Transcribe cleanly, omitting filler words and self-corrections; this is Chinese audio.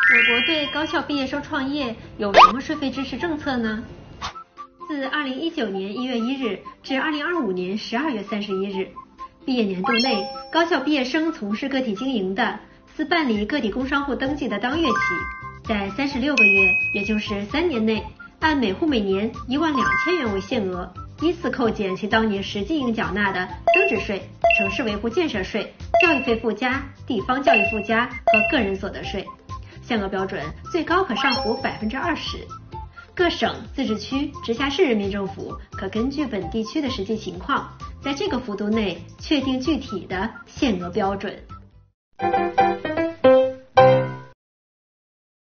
我国对高校毕业生创业有什么税费支持政策呢？自2019年1月1日至2025年12月31日，毕业年度内，高校毕业生从事个体经营的，自办理个体工商户登记的当月起，在36个月，也就是3年内，按每户每年12000元为限额，依次扣减其当年实际应缴纳的增值税、城市维护建设税、教育费附加、地方教育附加和个人所得税。限额标准最高可上浮20%。各省、自治区、直辖市人民政府可根据本地区的实际情况，在这个幅度内确定具体的限额标准。